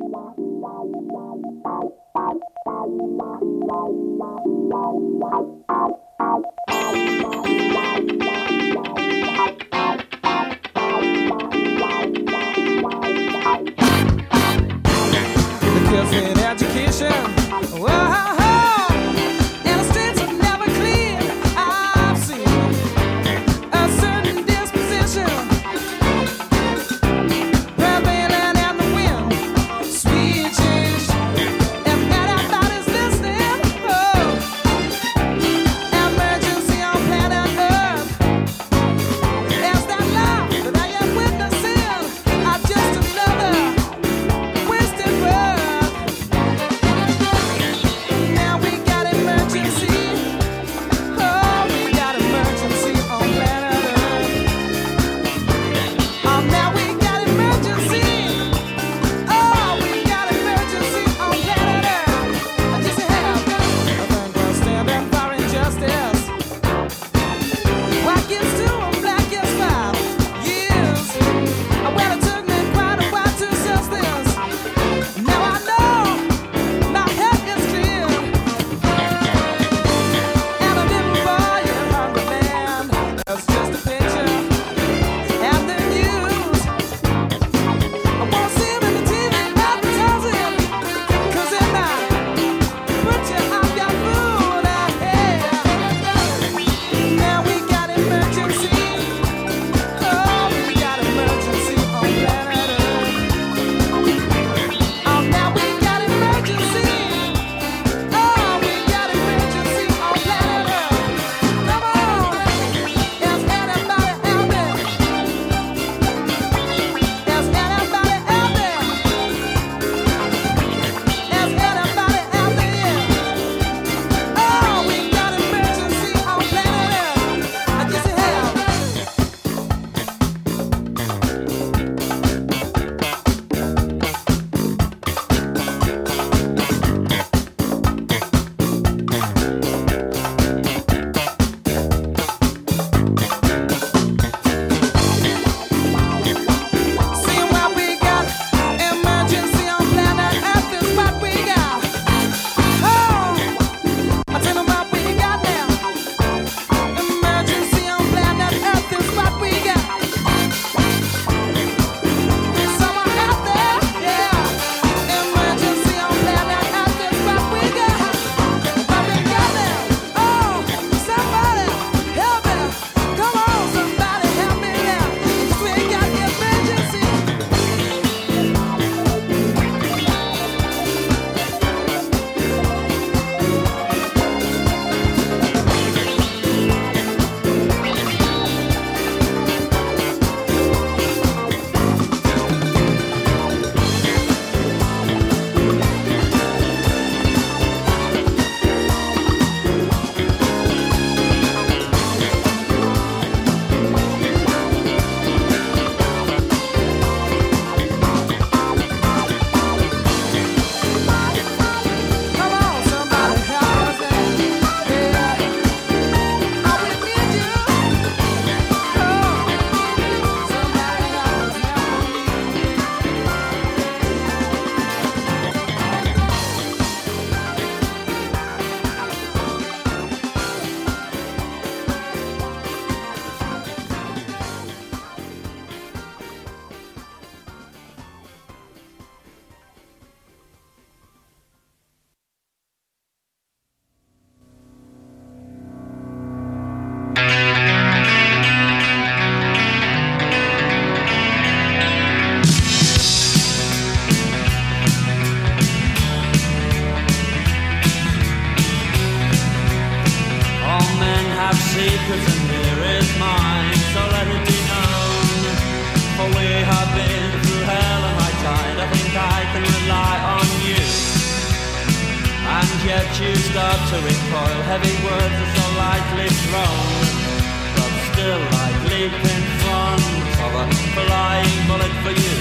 yet you start to recoil. Heavy words are so lightly thrown, but still like leap in front of a flying bullet for you.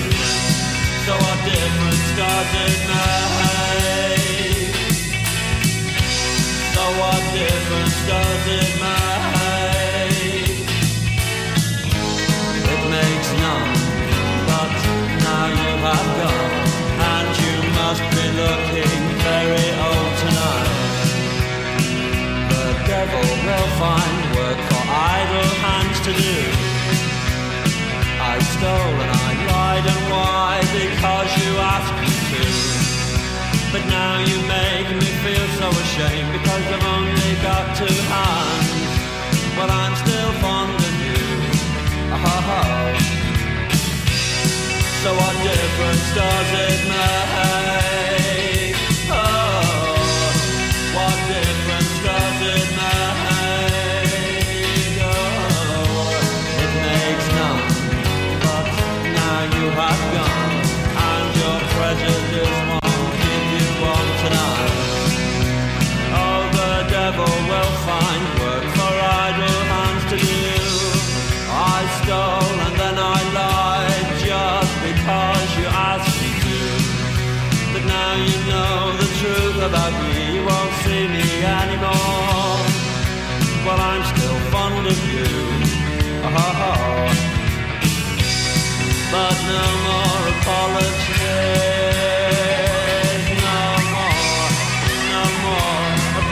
So what difference does it make? So what difference does it make? It makes none, but now you have gone, and you to do. I stole and I lied, and why? Because you asked me to. But now you make me feel so ashamed, because I've only got two hands. But I'm still fond of you. Oh. So what difference does it make? Oh, what difference does it make? Oh, it makes none. But now you have gone, and your prejudice won't keep you warm tonight. Oh, the devil will find work for idle hands to do. I stole and then I lied just because you asked me to. But now you know the truth about me, you won't see me anymore. Well, I'm still fond of you. Oh. But no more apologies. No more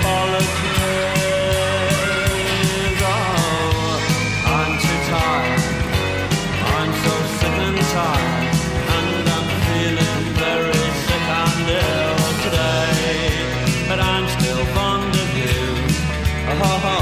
apologies. Oh, I'm too tired. I'm so sick and tired, and I'm feeling very sick and ill today. But I'm still fond of you. Oh.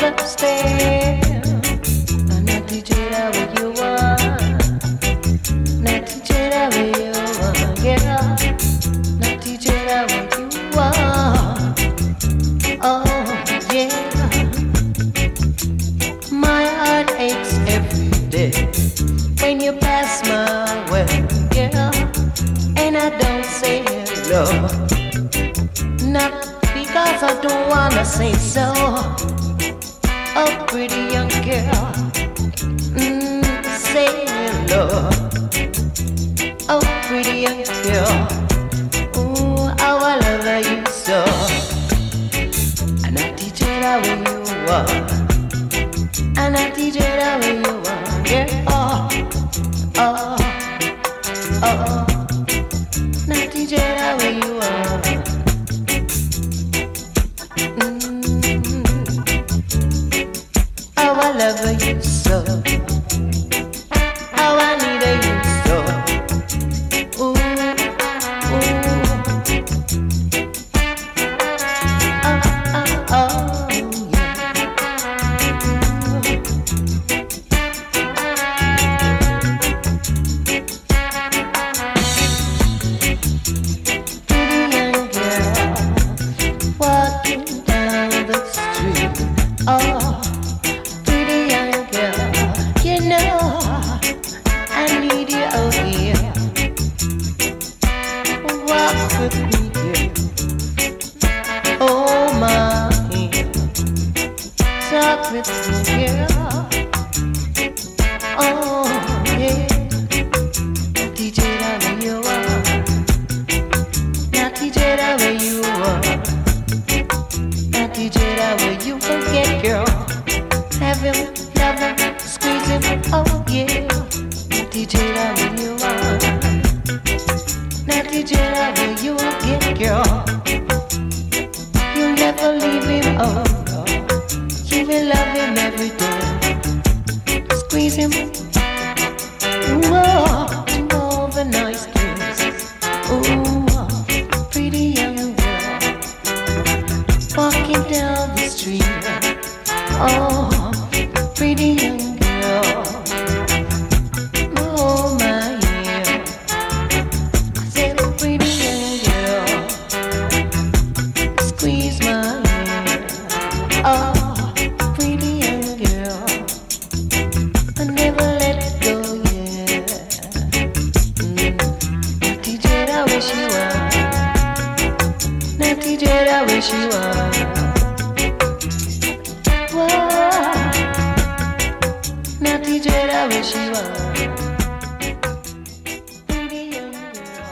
upstairs. Not DJ that where you are. Not DJ that where you are, yeah. Not DJ that where you are. Oh yeah. My heart aches every day when you pass my way, yeah. And I don't say hello, not because I don't wanna say so. Oh, pretty young girl, say hello. Oh, pretty young girl, ooh, how I love you so. And I teach you that way you are, and I teach you that way you are, yeah. Oh, and I teach you that way you are. How I love you so, how I need you so. Ooh, ooh. Oh, yeah. Pretty young girl walking down the street. Oh. I need you over here. Walk with me, dear. Oh my, talk with me, girl. Oh yeah. DJ that way you are. Not DJ that way you are. Not DJ that way you forget, girl. Have him, love him, squeeze him, oh yeah. DJ that way you are. Not DJ that way you get, girl. You'll never leave him, oh girl. You will love him every day. Squeeze him, whoa, do all the nice things. Ooh, pretty young girl walking down the street. Oh, pretty young girl. Oh my, yeah. I said, pretty young girl, squeeze my hand. Oh, pretty young girl, I never let go, yeah. Not DJ that way she was. Not DJ that way she was. Not DJ that way she was. Pretty young girl.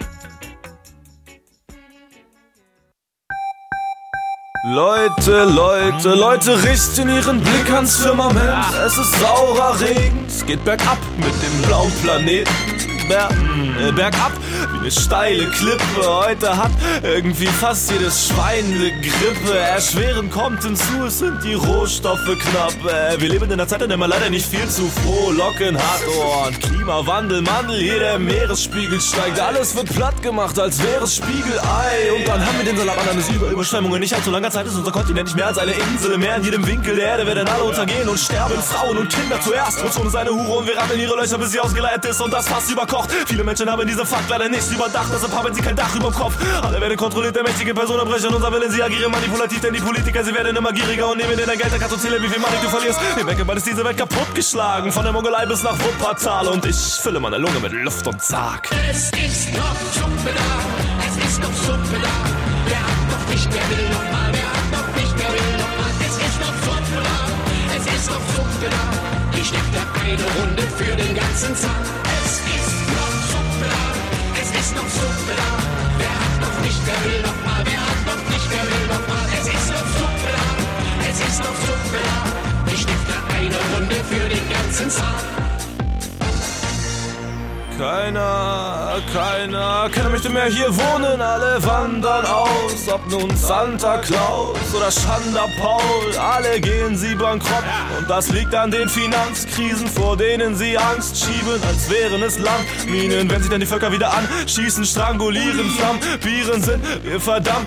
Leute, richten ihren Blick ans Firmament. Es ist saurer Regen, es geht bergab mit dem blauen Planeten. Bergab wie eine steile Klippe. Heute hat irgendwie fast jedes Schwein eine Grippe. Erschwerend kommt hinzu, es sind die Rohstoffe knapp. Wir leben in einer Zeit, in der man leider nicht viel zu frohlocken hat. Oh, und Klimawandel, hier der Meeresspiegel steigt. Alles wird platt gemacht, als wäre es Spiegelei. Und dann haben wir den Salat an eines Überschwemmungen. Nicht allzu langer Zeit ist unser Kontinent nicht mehr als eine Insel. Mehr in jedem Winkel der Erde werden alle untergehen und sterben Frauen und Kinder zuerst. Und schon ist eine Hure und wir rammeln ihre Löcher, bis sie ausgeleiert ist und das Fass überkocht. Viele Menschen haben diese Fakt leider nicht überdacht, deshalb haben sie kein Dach überm Kopf. Alle werden kontrolliert, der mächtige Personenbrecher, unser Willen, sie agieren manipulativ, denn die Politiker, sie werden immer gieriger und nehmen in dein Geld, der kannst du zählen, wie viel Money du verlierst. Im Beckenbad ist diese Welt kaputtgeschlagen, von der Mongolei bis nach Wuppertal und ich fülle meine Lunge mit Luft und sag: Es ist noch Suppe da, es ist noch Suppe da. Wer hat noch nicht, wer will noch mal, wer hat noch nicht, wer will noch mal. Es ist noch Suppe da, es ist noch Suppe da. Ich steck da eine Runde für den ganzen Tag. Es ist noch Suppe da, es ist noch Suppe da. Wer hat noch nicht, wer will noch mal, wer hat noch nicht, wer will noch mal. Es ist noch Suppe da, es ist noch Suppe da. Ich steck da eine Runde für den ganzen Tag. Keiner möchte mehr hier wohnen, alle wandern aus. Ob nun Santa Claus oder Schander Paul, alle gehen sie bankrott. Und das liegt an den Finanzkrisen, vor denen sie Angst schieben, als wären es Landminen. Wenn sich dann die Völker wieder anschießen, strangulieren, Vampire sind wir verdammt.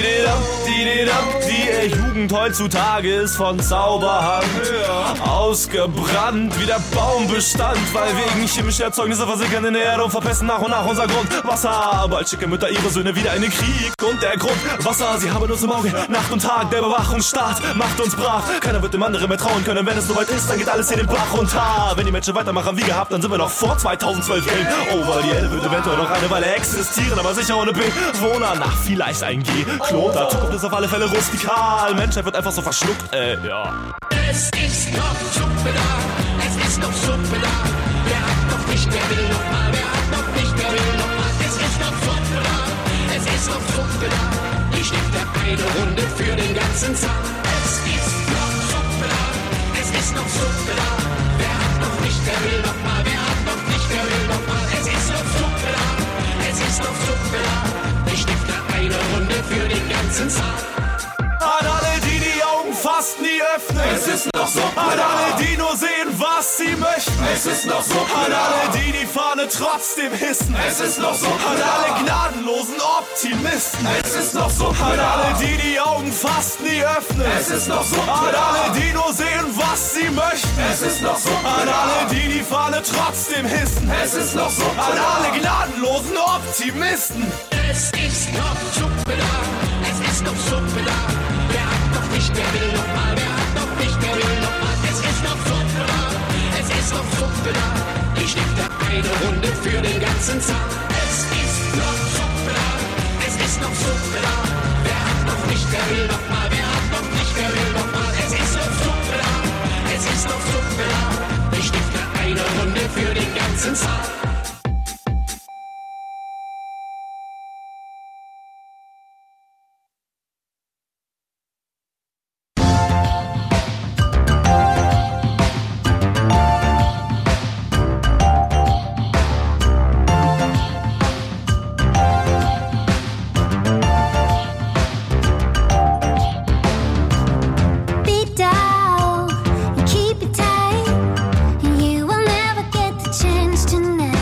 Die Jugend heutzutage ist von Zauberhand ausgebrannt wie der Baumbestand, weil wegen chemischer Erzeugnisse versickern in der Erde und verpesten nach und nach unser Grundwasser. Bald schicken Mütter ihre Söhne wieder in den Krieg und der Grundwasser, sie haben uns im Auge, Nacht und Tag, der Überwachungsstaat macht uns brav. Keiner wird dem anderen mehr trauen können, wenn es soweit ist, dann geht alles hier den Bach runter. Wenn die Menschen weitermachen wie gehabt, dann sind wir noch vor 2012 Game over. Die Erde wird eventuell noch eine Weile existieren, aber sicher ohne Bewohner. Nach vielleicht ein G-Klon, da Zukunft ist auf alle Fälle rustikal. Menschheit wird einfach so verschluckt, ja. Es ist noch Suppe da, es ist noch Suppe da. Wer hat noch nicht, wer will noch mal, wer hat noch nicht, wer will noch mal. Es ist noch Suppe da, es ist noch Suppe da. Ich nehme eine Runde für den ganzen Saal. Es ist noch Suppe da, es ist noch Suppe da. Wer hat noch nicht, wer will noch mal, wer hat noch nicht, wer will noch mal. Es ist noch Suppe da, es ist noch Suppe da. Ich nehme eine Runde für den ganzen Saal. An alle, die die Augen fast nie öffnen, es ist noch so. An alle, die nur sehen, was sie möchten, es ist noch so. An alle, die die Fahne trotzdem hissen, es ist noch so. An alle gnadenlosen Optimisten, es ist noch so. An alle, die die Augen fast nie öffnen, es ist noch so. An alle, die nur sehen, was sie möchten, es ist noch so. An alle, die die Fahne trotzdem hissen, es ist noch so. An alle gnadenlosen Optimisten. Es ist noch Suppe da, es ist noch Suppe da. Wer hat noch nicht, wer will noch mal, wer hat noch nicht, wer will noch mal. Es ist noch Suppe da, es ist noch Suppe da. Ich nehme eine Runde für den ganzen Saal. Es ist noch Suppe da, es ist noch Suppe da. Wer hat noch nicht, wer will noch mal, wer hat noch nicht, wer will noch mal. Es ist noch Suppe da, es ist noch Suppe da. Ich nehme eine Runde für den ganzen Saal. Keep it tight, and you will never get the chance tonight.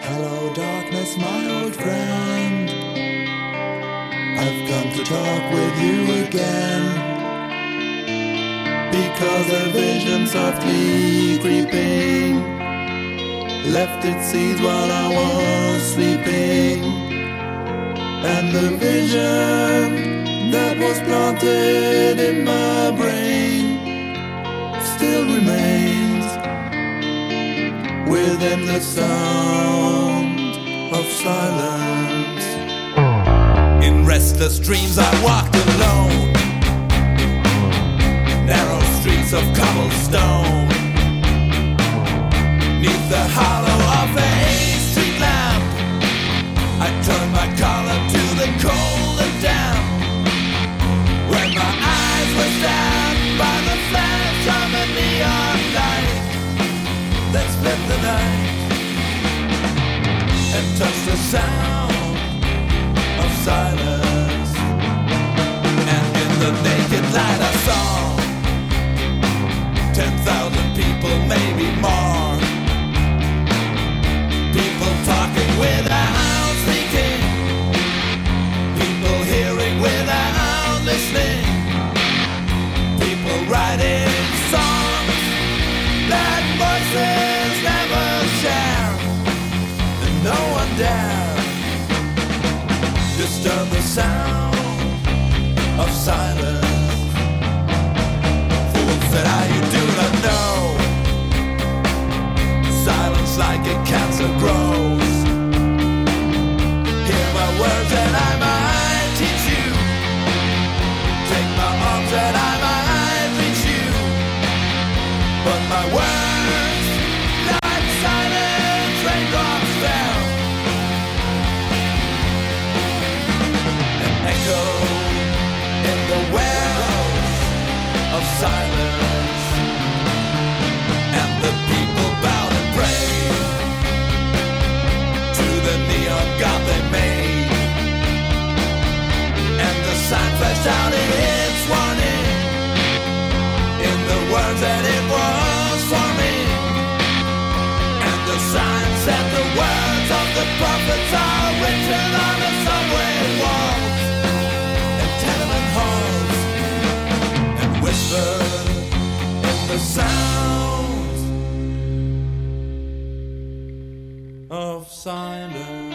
Hello, darkness, my old friend. I've come to talk with you again. Because a vision softly creeping left its seeds while I was sleeping. And the vision that was planted in my brain still remains within the sound of silence. In restless dreams I walked alone, narrow streets of cobblestone, neath the hollow of a street lamp. I turned my collar to the cold and damp, when my eyes were stabbed by the flash of a neon light that split the night and touched the sound of silence. And in the naked light I saw 10,000 people, maybe more. People talking without speaking, people hearing without listening, people writing songs that voices never share, and no one dare disturb the sound of silence. That I do not know. Silence like a cancer grows. Hear my words and I might teach you. Take my arms and I might reach you. But my words, like silent raindrops fell and echo in the wells of silence. And the people bowed and prayed to the neon god they made. And the sign flashed out its warning in the words that it was for me. And the sign said the words of the prophets are written on the subway walls and tenement halls, and whispered in the sound of silence.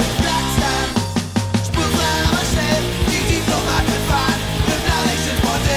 Spur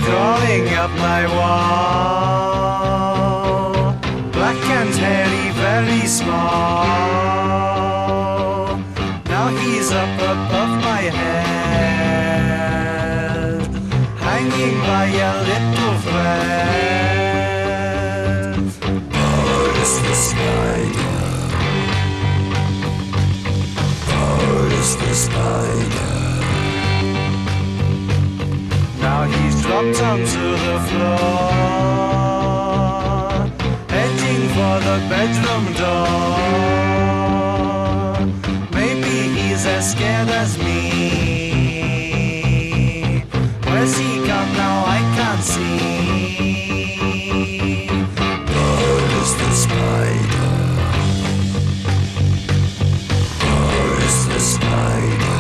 crawling up my wall, black and hairy, very small. Now he's up above my head, hanging by a little thread. Oh, it's the spider. Oh, it's the spider. Now he's dropped onto the floor, heading for the bedroom door. Maybe he's as scared as me. Where's he gone now? I can't see. Oh, it's the spider. Oh, it's the spider.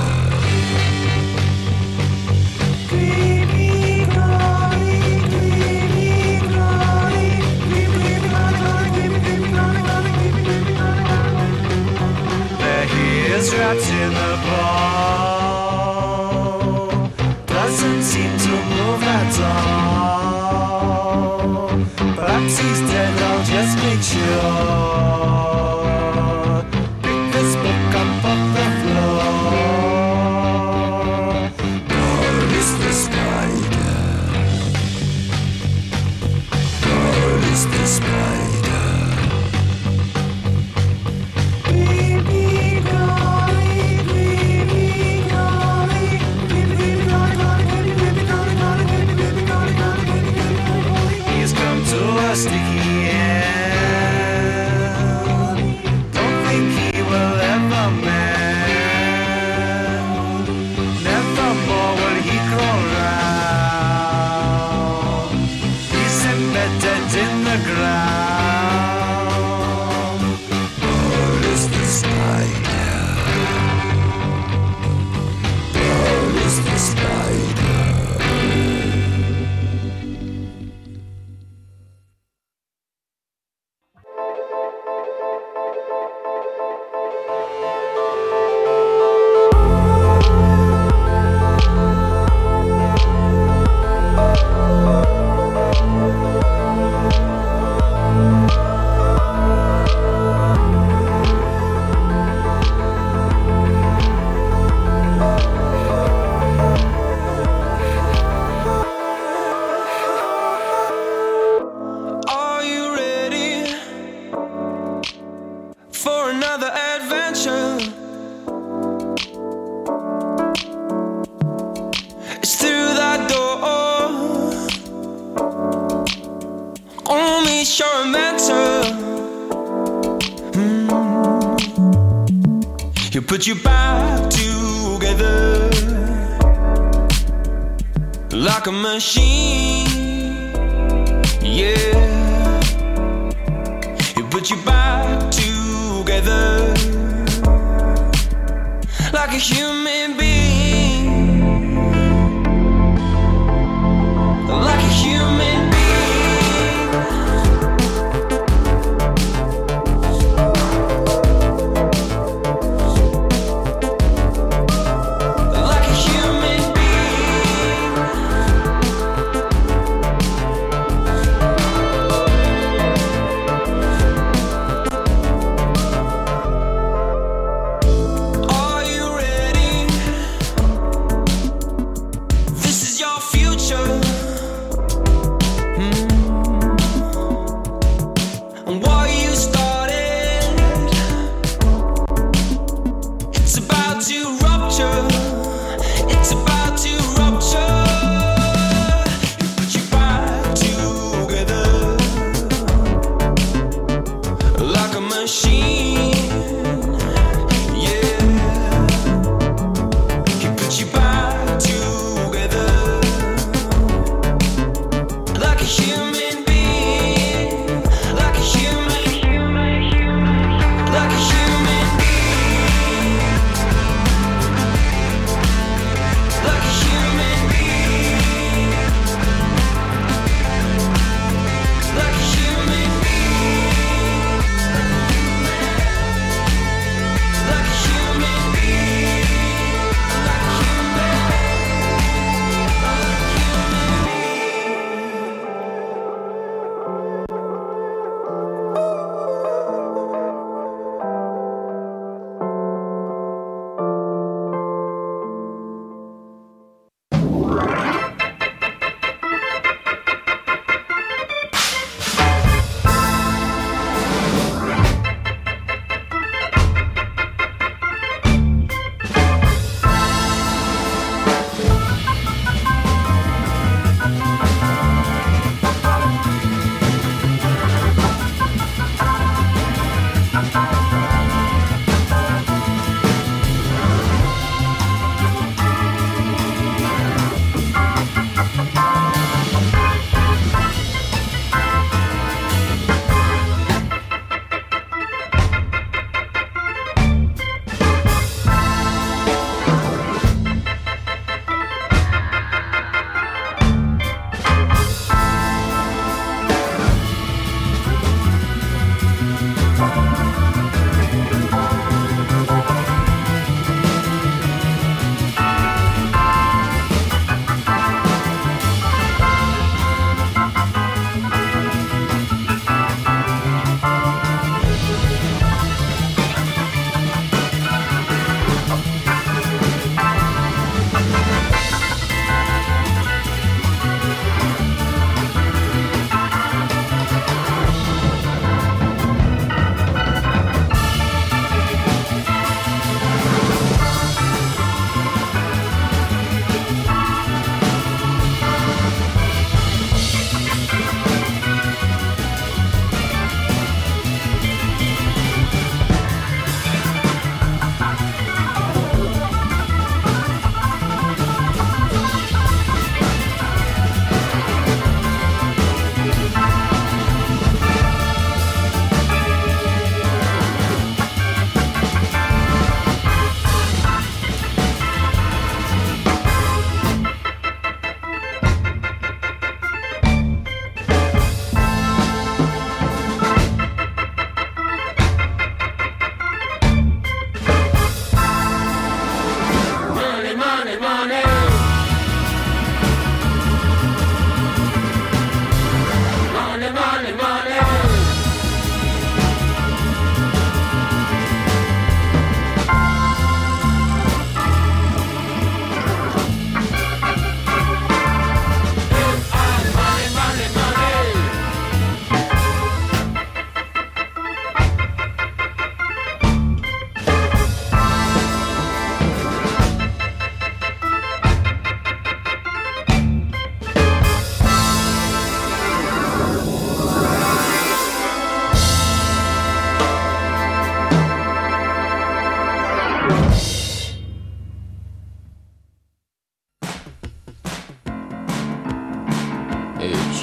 Trapped in the ball, doesn't seem to move at all. Perhaps he's dead, I'll just make sure. Pick this book up off the floor. Oh, it's the spider. Oh, it's the spider. Sticky end. Don't think he will ever mend. Never more will he crawl round. He's embedded in the ground. Oh, it's the spider. Oh, it's the spider. Put you back together like a machine, yeah. It put you back together like a human being, like a human being.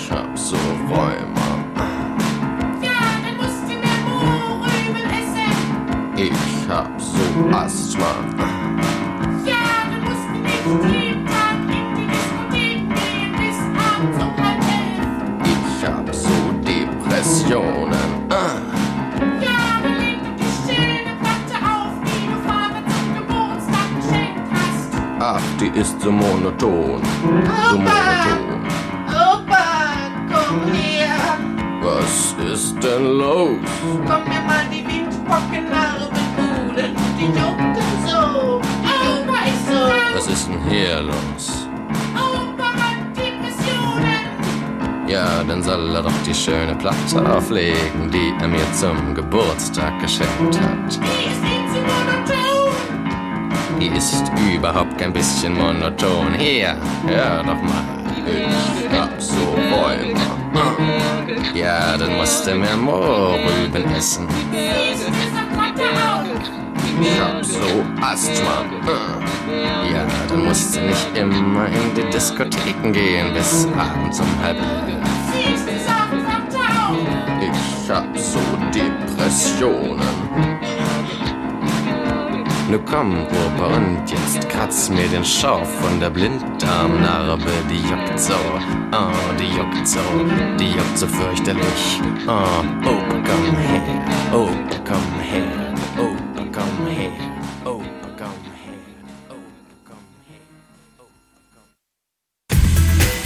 Ich hab so Rheuma. Ja, dann musst du mehr Mohrrüben essen. Ich hab so Asthma. Ja, dann musst du nicht jeden Tag in die Diskothek gehen bis abends um 10:30. Ich hab so Depressionen. Ja, dann leg dir die schöne Platte auf, die du Vater zum Geburtstag geschenkt hast. Ach, die ist so monoton. So monoton. Opa, komm her. Was ist denn los? Komm mir mal die Windpockennarbenbuden, die jucken so. Opa ist so. Was ist denn hier los? Opa hat Depressionen. Ja, dann soll er doch die schöne Platte auflegen, die er mir zum Geburtstag geschenkt hat. Die ist ihm zu monoton. Die ist überhaupt kein bisschen monoton. Hier, hör doch mal. Ich hab so Rheuma. Ja, dann musst du mehr Mohrrüben essen. Siehst du diese Platte auf? Ich hab so Asthma. Ja, dann musst du nicht immer in die Diskotheken gehen bis abends um 10:30. Siehst du diese Platte auf? Ich hab so Depressionen. Nu komm, Opa, und jetzt kratz mir den Schorf von der Blinddarmnarbe. Die juckt so, oh, die juckt so fürchterlich. Oh, Opa, komm her, Opa, komm her, Opa, komm her, Opa, komm her, Opa, komm her, Opa, komm her.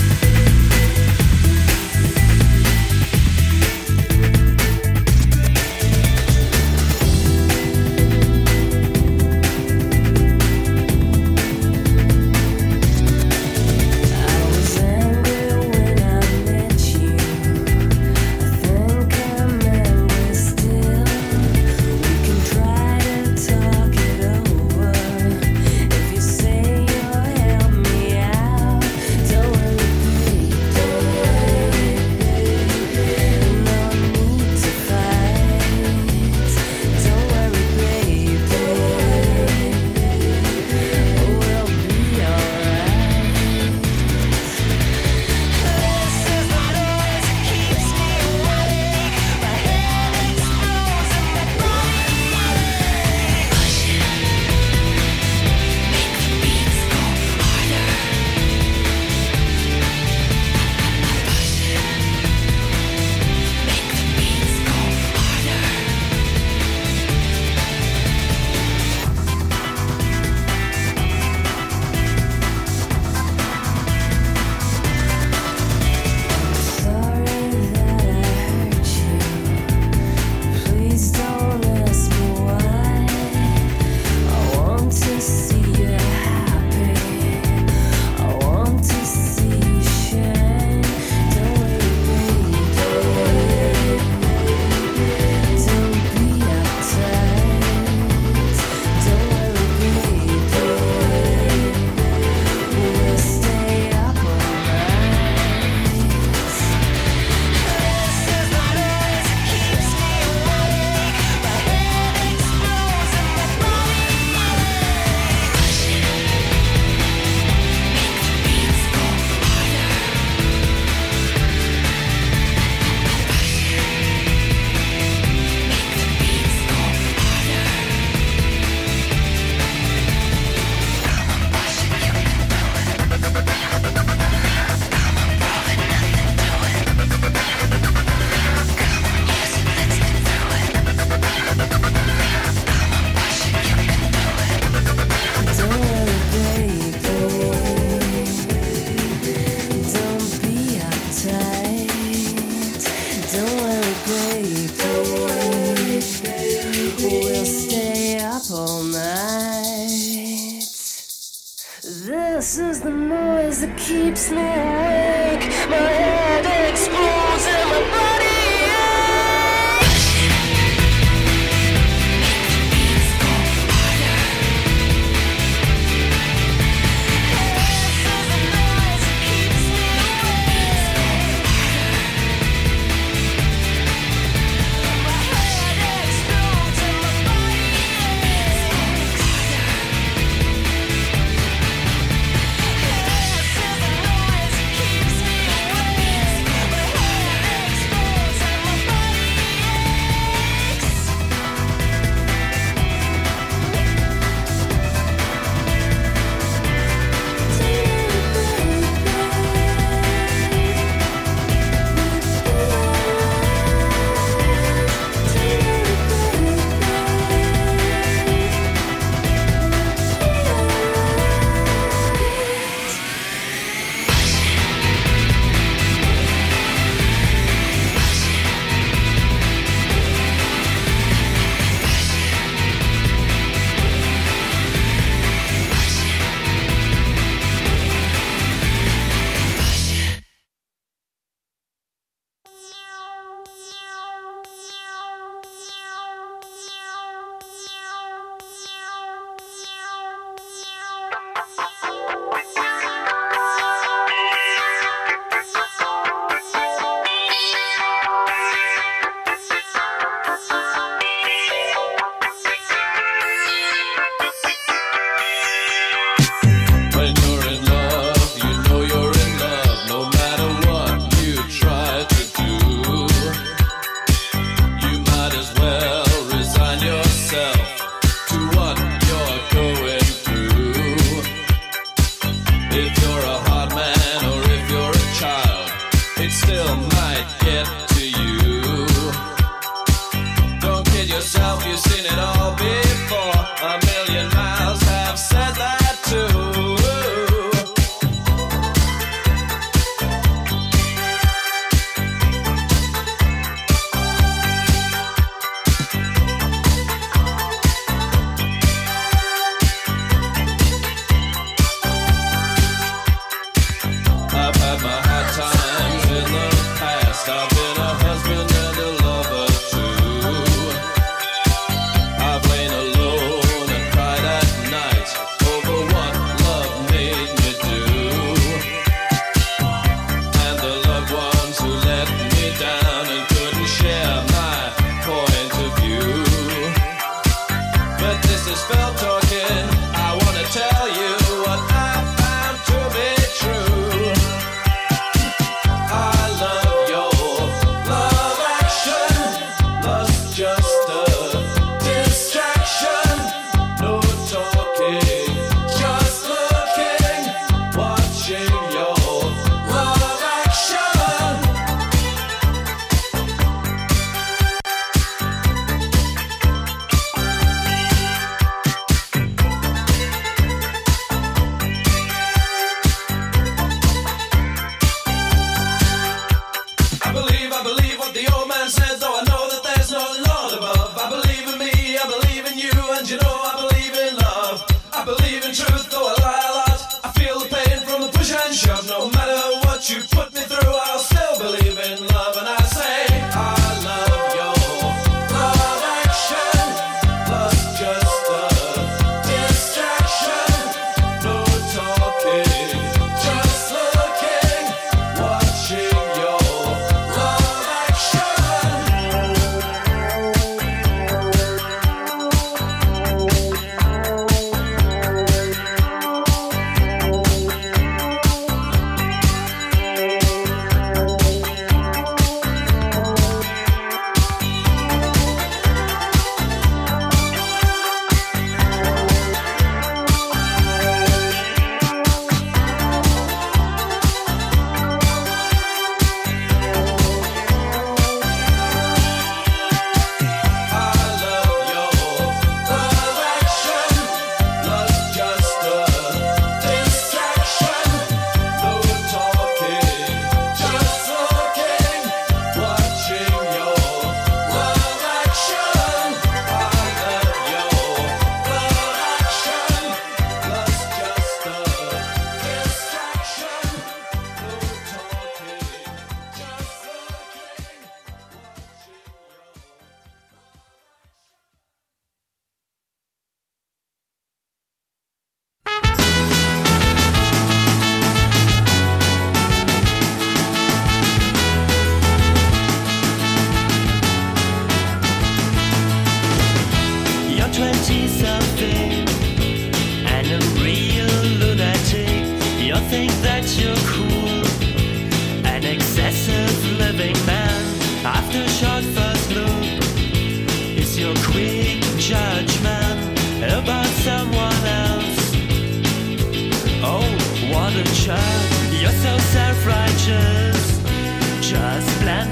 This is the noise that keeps me awake. My head explodes and my body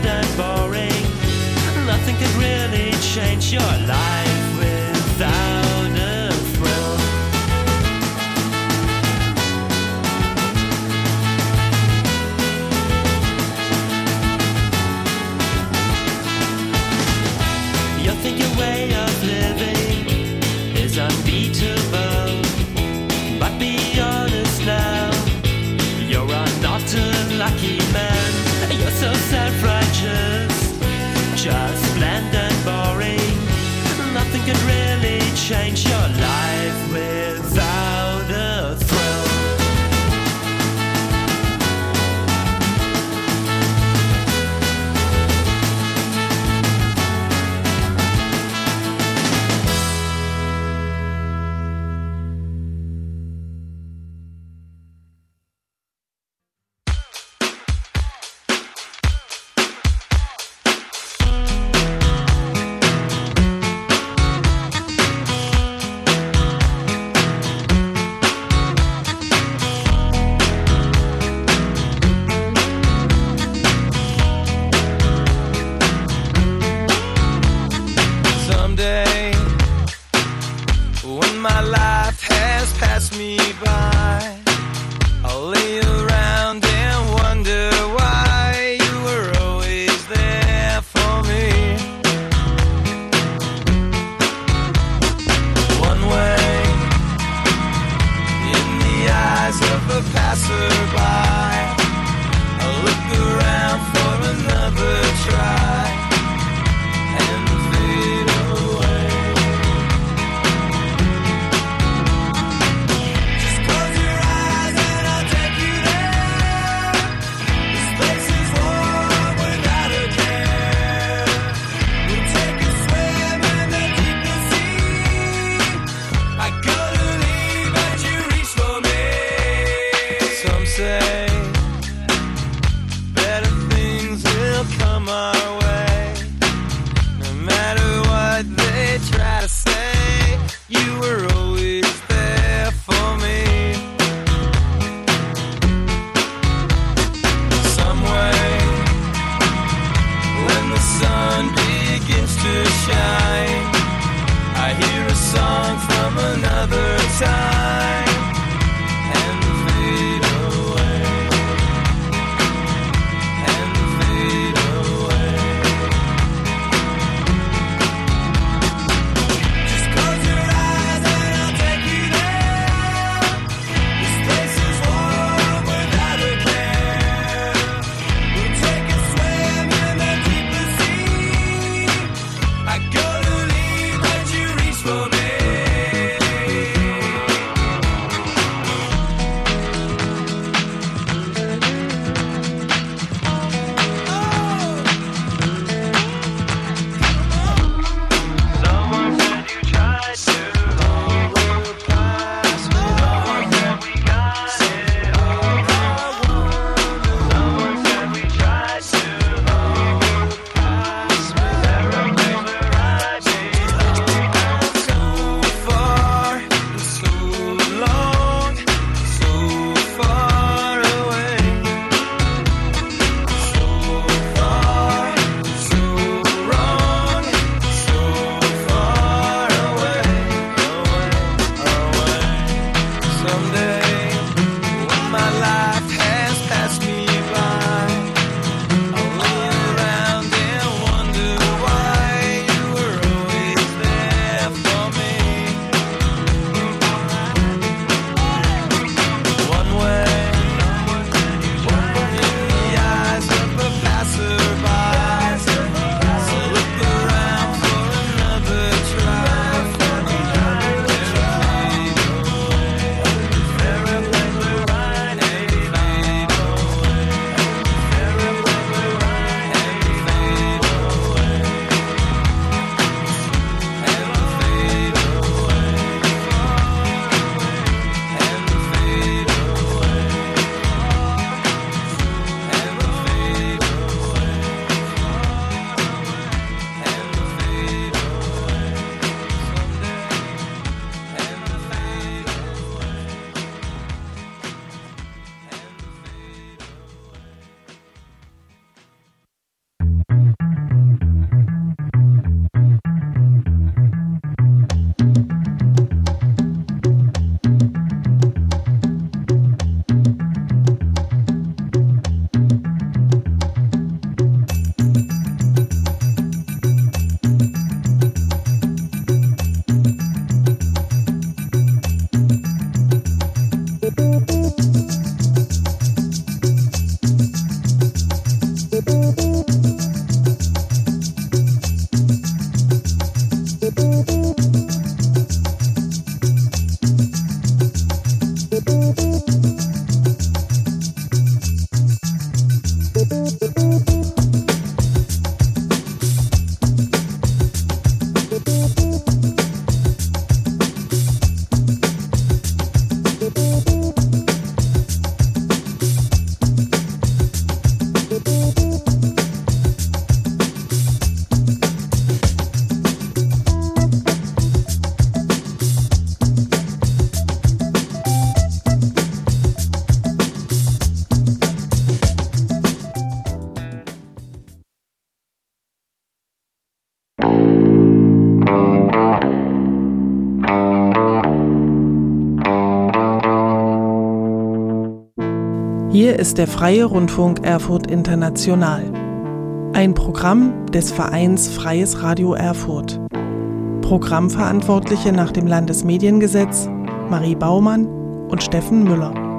bland and boring. Nothing could really change your life without a thrill. You think your way of living is unbeatable, but be honest now, you're not a lucky man. You're so self-righteous, just bland and boring. Nothing can really change your life without a thrill. Away. Hier ist der Freie Rundfunk Erfurt International. Ein Programm des Vereins Freies Radio Erfurt. Programmverantwortliche nach dem Landesmediengesetz Marie Baumann und Steffen Müller.